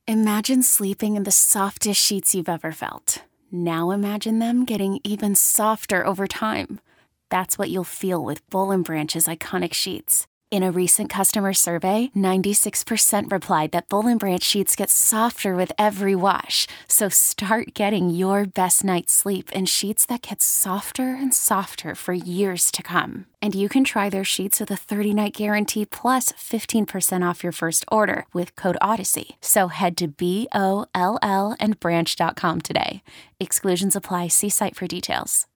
Imagine sleeping in the softest sheets you've ever felt. Now imagine them getting even softer over time. That's what you'll feel with Boll & Branch's iconic sheets. In a recent customer survey, 96% replied that Boll & Branch sheets get softer with every wash. So start getting your best night's sleep in sheets that get softer and softer for years to come. And you can try their sheets with a 30-night guarantee plus 15% off your first order with code Odyssey. So head to BOLL and branch.com today. Exclusions apply. See site for details.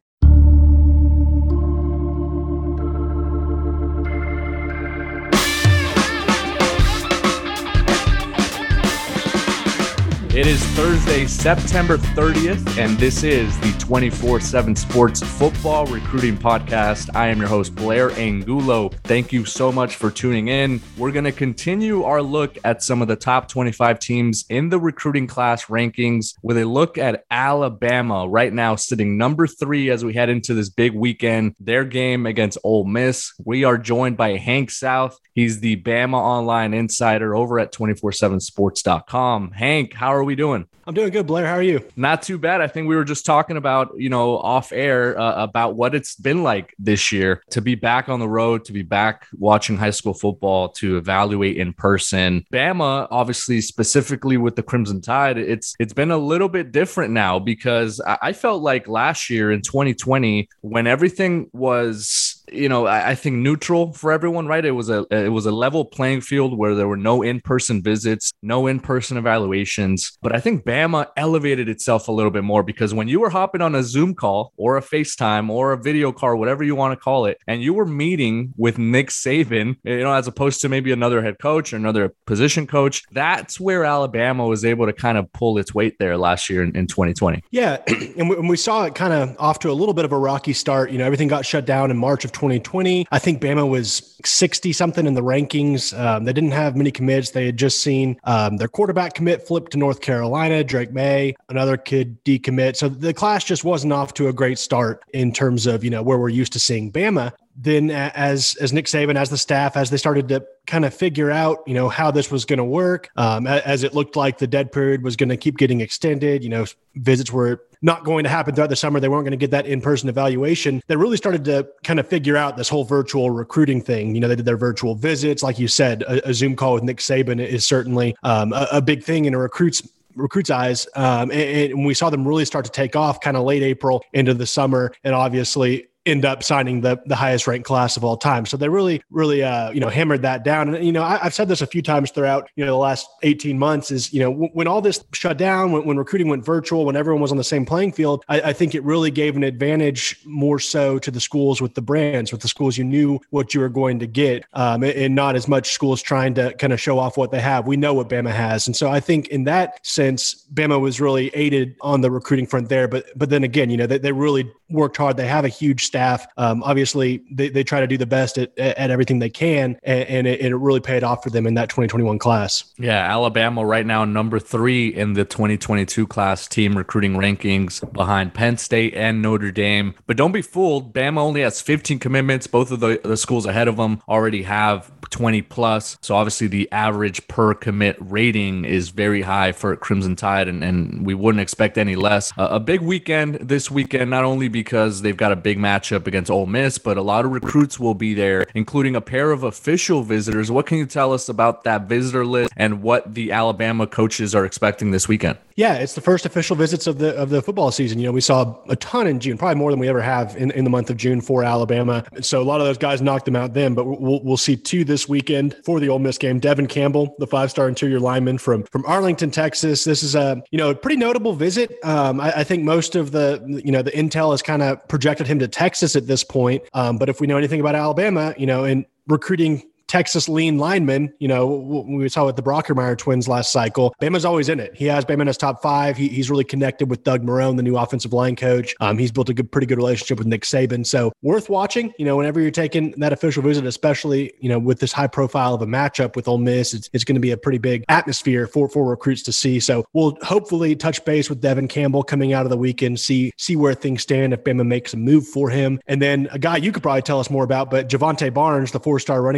It is Thursday, September 30th, and this is the 24/7 Sports Football Recruiting Podcast. I am your host, Blair Angulo. Thank you so much for tuning in. We're going to continue our look at some of the top 25 teams in the recruiting class rankings with a look at Alabama right now sitting number 3 as we head into this big weekend, their game against Ole Miss. We are joined by Hank South. He's the Bama Online Insider over at 247sports.com. Hank, how are we doing? I'm doing good, Blair. How are you? Not too bad. I think we were just talking about, off air about what it's been like this year to be back on the road, to be back watching high school football, to evaluate in person. Bama, obviously, specifically with the Crimson Tide, it's been a little bit different now because I felt like last year in 2020, when everything was, I think neutral for everyone, right? It was a level playing field where there were no in-person visits, no in-person evaluations. But I think Bama elevated itself a little bit more because when you were hopping on a Zoom call or a FaceTime or a video call, whatever you want to call it, and you were meeting with Nick Saban, as opposed to maybe another head coach or another position coach, that's where Alabama was able to kind of pull its weight there last year in 2020. Yeah, and we saw it kind of off to a little bit of a rocky start. Everything got shut down in March of 2020. I think Bama was 60-something in the rankings. They didn't have many commits. They had just seen their quarterback commit flip to North Carolina, Drake May, another kid decommit. So the class just wasn't off to a great start in terms of, where we're used to seeing Bama. Then as Nick Saban, as the staff, as they started to kind of figure out, how this was going to work, as it looked like the dead period was going to keep getting extended, visits were not going to happen throughout the summer. They weren't going to get that in-person evaluation. They really started to kind of figure out this whole virtual recruiting thing. They did their virtual visits. Like you said, a Zoom call with Nick Saban is certainly a big thing in a recruit's eyes. And we saw them really start to take off kind of late April into the summer, and obviously end up signing the highest ranked class of all time. So they really, hammered that down. And, I've said this a few times throughout, the last 18 months is, when all this shut down, when recruiting went virtual, when everyone was on the same playing field, I think it really gave an advantage more so to the schools with the brands, with the schools you knew what you were going to get, and not as much schools trying to kind of show off what they have. We know what Bama has. And so I think in that sense, Bama was really aided on the recruiting front there. But then again, they really worked hard. They have a huge staff. Obviously, they try to do the best at everything they can, and it really paid off for them in that 2021 class. Yeah, Alabama right now number 3 in the 2022 class team recruiting rankings behind Penn State and Notre Dame. But don't be fooled. Bama only has 15 commitments. Both of the schools ahead of them already have 20 plus. So obviously the average per commit rating is very high for Crimson Tide, and we wouldn't expect any less. A big weekend this weekend, not only because they've got a big matchup against Ole Miss, but a lot of recruits will be there, including a pair of official visitors. What can you tell us about that visitor list and what the Alabama coaches are expecting this weekend? Yeah, it's the first official visits of the football season. We saw a ton in June, probably more than we ever have in the month of June for Alabama. So a lot of those guys knocked them out then, but we'll see 2 this weekend for the Ole Miss game. Devin Campbell, the 5-star interior lineman from Arlington, Texas. This is a pretty notable visit. I think most of the intel has kind of projected him to Texas at this point. But if we know anything about Alabama, in recruiting Texas lean lineman, we saw with the Brockermeyer twins last cycle. Bama's always in it. He has Bama in his top 5. He's really connected with Doug Marrone, the new offensive line coach. He's built a pretty good relationship with Nick Saban. So worth watching, whenever you're taking that official visit, especially, with this high profile of a matchup with Ole Miss, it's going to be a pretty big atmosphere for recruits to see. So we'll hopefully touch base with Devin Campbell coming out of the weekend, see where things stand, if Bama makes a move for him. And then a guy you could probably tell us more about, but Javante Barnes, the 4-star running back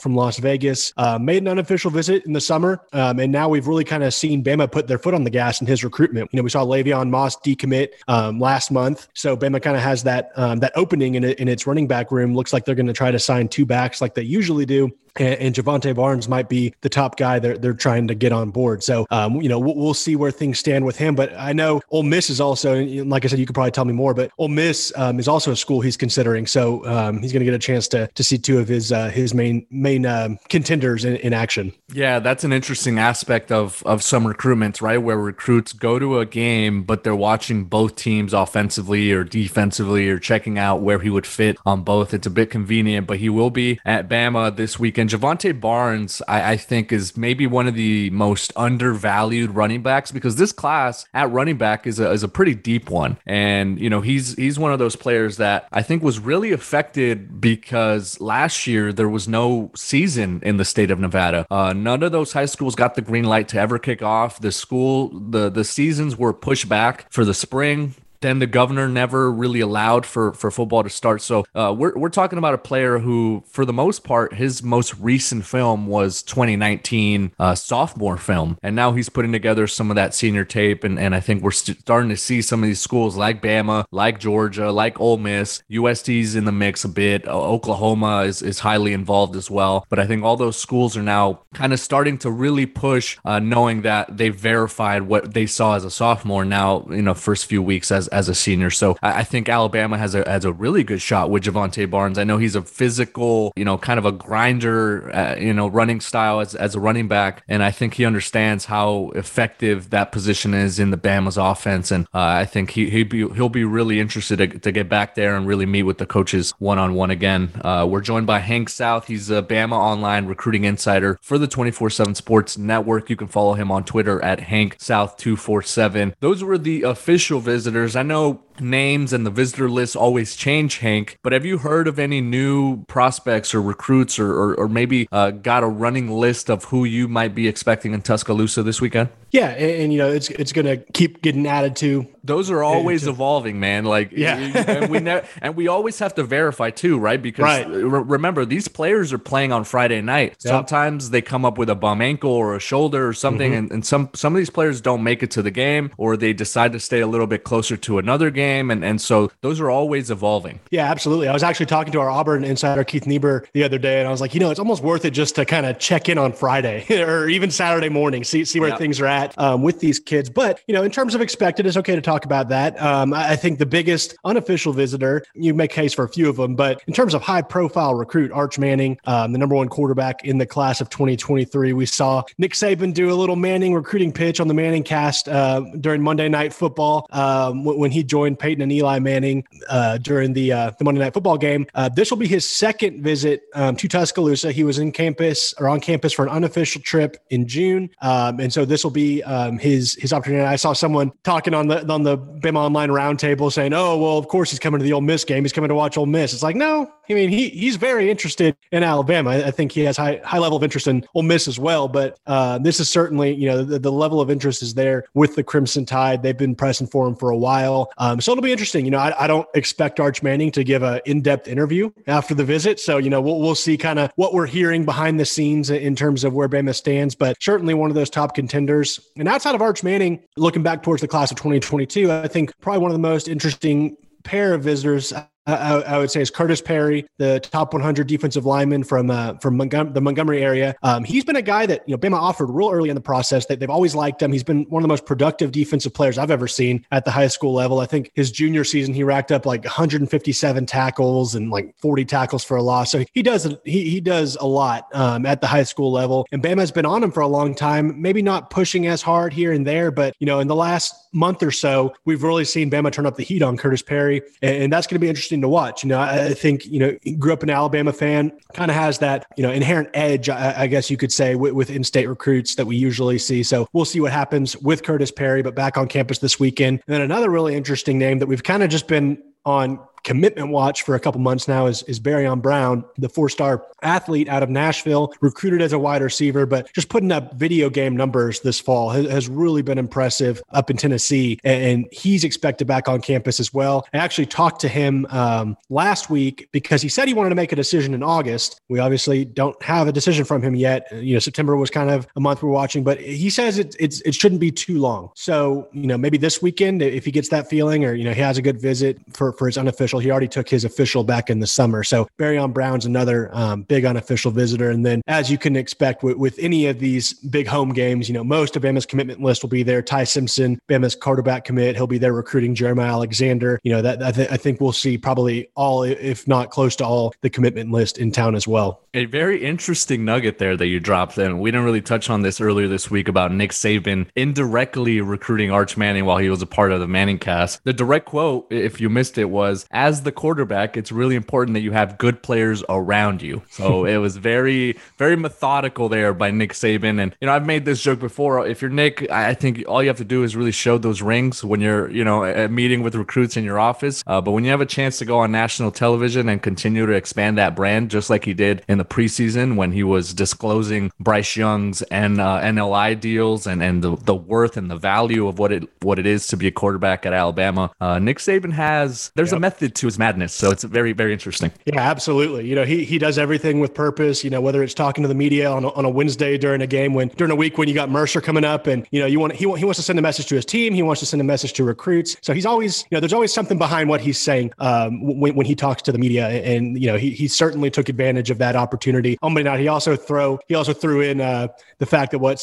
from Las Vegas, made an unofficial visit in the summer. And now we've really kind of seen Bama put their foot on the gas in his recruitment. We saw Le'Veon Moss decommit last month. So Bama kind of has that opening in its running back room. Looks like they're going to try to sign 2 backs like they usually do. And Javonte Barnes might be the top guy they're trying to get on board. So, we'll see where things stand with him. But I know Ole Miss is also, like I said, you could probably tell me more, but Ole Miss is also a school he's considering. So he's going to get a chance to see 2 of his main contenders in action. Yeah, that's an interesting aspect of some recruitments, right? Where recruits go to a game, but they're watching both teams offensively or defensively or checking out where he would fit on both. It's a bit convenient, but he will be at Bama this weekend. Javonte Barnes, I think, is maybe one of the most undervalued running backs because this class at running back is a pretty deep one. And, he's one of those players that I think was really affected because last year there was no season in the state of Nevada. None of those high schools got the green light to ever kick off. The seasons were pushed back for the spring. Then the governor never really allowed for football to start. So we're talking about a player who, for the most part, his most recent film was 2019 sophomore film. And now he's putting together some of that senior tape. And I think we're starting to see some of these schools like Bama, like Georgia, like Ole Miss. USD's in the mix a bit. Oklahoma is highly involved as well. But I think all those schools are now kind of starting to really push, knowing that they verified what they saw as a sophomore now, first few weeks as a senior. So I think Alabama has a really good shot with Javonte Barnes. I know he's a physical, kind of a grinder, running style as a running back. And I think he understands how effective that position is in the Bama's offense. And I think he'll be really interested to get back there and really meet with the coaches one-on-one again. We're joined by Hank South. He's a Bama Online recruiting insider for the 24/7 Sports Network. You can follow him on Twitter at HankSouth247. Those were the official visitors. I know names and the visitor lists always change, Hank, but have you heard of any new prospects or recruits or maybe got a running list of who you might be expecting in Tuscaloosa this weekend? Yeah, and it's going to keep getting added to. Those are always evolving, man. Like, yeah, and we always have to verify too, right? Because remember, these players are playing on Friday night. Yep. Sometimes they come up with a bum ankle or a shoulder or something, and some of these players don't make it to the game, or they decide to stay a little bit closer to another game, and so those are always evolving. Yeah, absolutely. I was actually talking to our Auburn insider Keith Niebuhr the other day, and I was like, it's almost worth it just to kind of check in on Friday or even Saturday morning, see where things are at with these kids. But in terms of expected, it's okay to talk about that. I think the biggest unofficial visitor, you make case for a few of them, but in terms of high profile recruit, Arch Manning, the number 1 quarterback in the class of 2023, we saw Nick Saban do a little Manning recruiting pitch on the Manning cast during Monday Night Football when he joined Peyton and Eli Manning during the Monday Night Football game. This will be his second visit to Tuscaloosa. He was on campus for an unofficial trip in June, and so this will be his opportunity. I saw someone talking on the Bama Online roundtable saying, "Oh, well, of course he's coming to the Ole Miss game. He's coming to watch Ole Miss." It's like, no. I mean, he's very interested in Alabama. I think he has high level of interest in Ole Miss as well. But this is certainly, the level of interest is there with the Crimson Tide. They've been pressing for him for a while. So it'll be interesting. I don't expect Arch Manning to give an in-depth interview after the visit. So, we'll see kind of what we're hearing behind the scenes in terms of where Bama stands, but certainly one of those top contenders. And outside of Arch Manning, looking back towards the class of 2022, I think probably one of the most interesting pair of visitors I would say is Curtis Perry, the top 100 defensive lineman from the Montgomery area. He's been a guy that Bama offered real early in the process. That they've always liked him. He's been one of the most productive defensive players I've ever seen at the high school level. I think his junior season he racked up like 157 tackles and like 40 tackles for a loss. So he does a lot at the high school level. And Bama's been on him for a long time. Maybe not pushing as hard here and there, but in the last month or so, we've really seen Bama turn up the heat on Curtis Perry, and that's going to be interesting to watch. I think, he grew up an Alabama fan, kind of has that, inherent edge, I guess you could say, with in-state recruits that we usually see. So we'll see what happens with Curtis Perry, but back on campus this weekend. And then another really interesting name that we've kind of just been on commitment watch for a couple months now is Barion Brown, the 4-star athlete out of Nashville, recruited as a wide receiver, but just putting up video game numbers this fall has really been impressive up in Tennessee. And he's expected back on campus as well. I actually talked to him last week because he said he wanted to make a decision in August. We obviously don't have a decision from him yet. September was kind of a month we're watching, but he says it shouldn't be too long. So, maybe this weekend, if he gets that feeling, or, he has a good visit for his unofficial. He already took his official back in the summer. So Barion Brown's another big unofficial visitor. And then, as you can expect with any of these big home games, most of Bama's commitment list will be there. Ty Simpson, Bama's quarterback commit, he'll be there recruiting Jeremiah Alexander. I think we'll see probably all, if not close to all, the commitment list in town as well. A very interesting nugget there that you dropped in. We didn't really touch on this earlier this week about Nick Saban indirectly recruiting Arch Manning while he was a part of the Manning cast. The direct quote, if you missed it, was, as the quarterback, it's really important that you have good players around you. So it was very, very methodical there by Nick Saban. And, I've made this joke before. If you're Nick, I think all you have to do is really show those rings when you're, meeting with recruits in your office. But when you have a chance to go on national television and continue to expand that brand, just like he did in the preseason when he was disclosing Bryce Young's and NLI deals and the worth and the value of what it is to be a quarterback at Alabama. Nick Saban there's a method to his madness. So it's very, very interesting. Yeah, absolutely. He does everything with purpose, whether it's talking to the media on a Wednesday during a week when you got Mercer coming up, and, he wants to send a message to his team. He wants to send a message to recruits. So he's always, there's always something behind what he's saying when he talks to the media. And, he certainly took advantage of that opportunity. On Monday night, he also threw in the fact that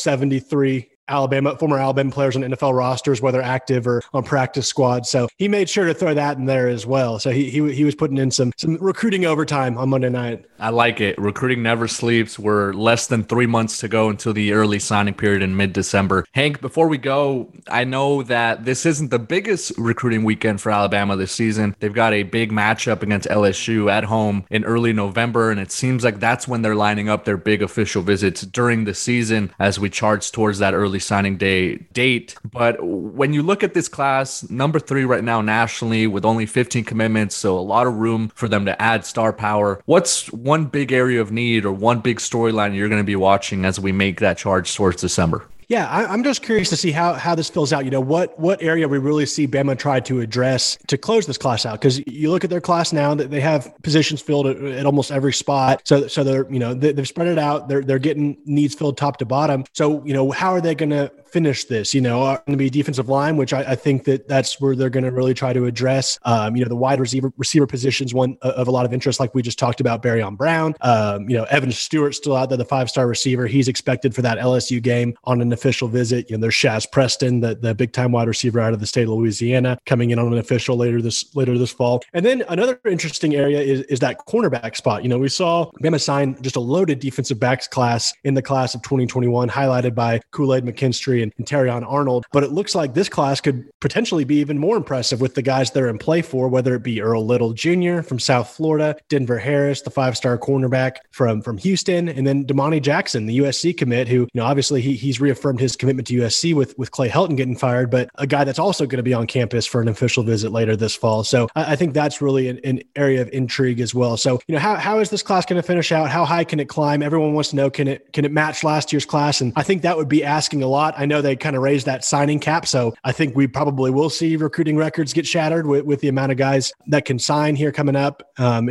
73 former Alabama players on NFL rosters, whether active or on practice squads. So he made sure to throw that in there as well. So he was putting in some recruiting overtime on Monday night. I like it. Recruiting never sleeps. We're less than 3 months to go until the early signing period in mid-December. Hank, before we go, I know that this isn't the biggest recruiting weekend for Alabama this season. They've got a big matchup against LSU at home in early November, and it seems like that's when they're lining up their big official visits during the season as we charge towards that early signing day date. But when you look at this class, number 3 right now nationally with only 15 commitments, so a lot of room for them to add star power. What's one big area of need or one big storyline you're going to be watching as we make that charge towards December? Yeah, I'm just curious to see how this fills out. What area we really see Bama try to address to close this class out. Because you look at their class now, that they have positions filled at almost every spot. So they're they've spread it out. They're getting needs filled top to bottom. So how are they going to finish this? Are going to be defensive line, which I think that's where they're going to really try to address. The wide receiver positions, one of a lot of interest, like we just talked about, Barion Brown. Evan Stewart's still out there, the 5-star receiver. He's expected for that LSU game on an official visit. There's Shaz Preston, the big time wide receiver out of the state of Louisiana, coming in on an official later this fall. And then another interesting area is that cornerback spot. We saw Bama sign just a loaded defensive backs class in the class of 2021, highlighted by Kool-Aid McKinstry and Terrion Arnold. But it looks like this class could potentially be even more impressive with the guys they're in play for, whether it be Earl Little Jr. from South Florida, Denver Harris, the 5-star cornerback from Houston, and then Damani Jackson, the USC commit, who obviously he's reaffirmed his commitment to USC with Clay Helton getting fired, but a guy that's also going to be on campus for an official visit later this fall. So I think that's really an area of intrigue as well. So how is this class going to finish out? How high can it climb? Everyone wants to know, can it match last year's class? And I think that would be asking a lot. I know they kind of raised that signing cap, so I think we probably will see recruiting records get shattered with the amount of guys that can sign here coming up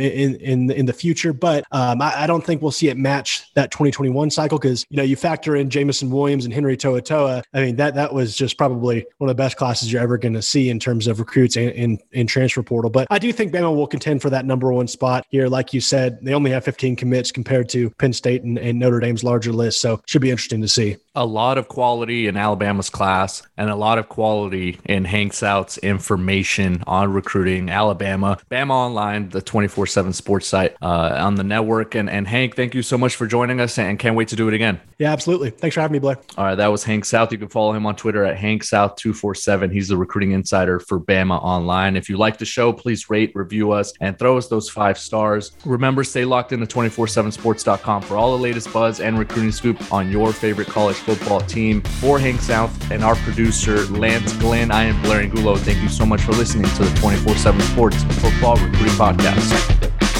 in the future. But I don't think we'll see it match that 2021 cycle, because you factor in Jamison Williams and Henry To'oTo'o. I mean, that was just probably one of the best classes you're ever going to see in terms of recruits in transfer portal. But I do think Bama will contend for that number 1 spot here. Like you said, they only have 15 commits compared to Penn State and Notre Dame's larger list. So should be interesting to see. A lot of quality in Alabama's class and a lot of quality in Hank South's information on recruiting. Alabama, Bama Online, the 24/7 sports site on the network. And Hank, thank you so much for joining us, and can't wait to do it again. Yeah, absolutely. Thanks for having me, Blair. All right, that was Hank South. You can follow him on Twitter at HankSouth247. He's the recruiting insider for Bama Online. If you like the show, please rate, review us, and throw us those 5 stars. Remember, stay locked into 247sports.com for all the latest buzz and recruiting scoop on your favorite college football team. For Hank South and our producer, Lance Glenn, I am Blair Angulo. Thank you so much for listening to the 24/7 Sports Football Recruiting Podcast.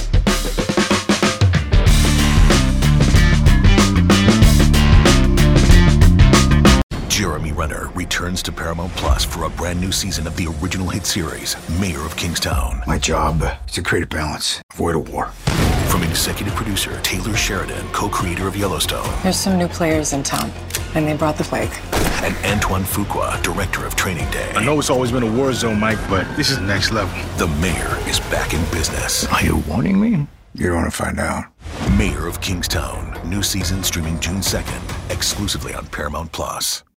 Jeremy Renner returns to Paramount Plus for a brand new season of the original hit series, Mayor of Kingstown. My job is to create a balance, avoid a war. From executive producer Taylor Sheridan, co-creator of Yellowstone. There's some new players in town, and they brought the plague. And Antoine Fuqua, director of Training Day. I know it's always been a war zone, Mike, but this is next level. The Mayor is back in business. Are you warning me? You don't want to find out. Mayor of Kingstown. New season streaming June 2nd, exclusively on Paramount Plus.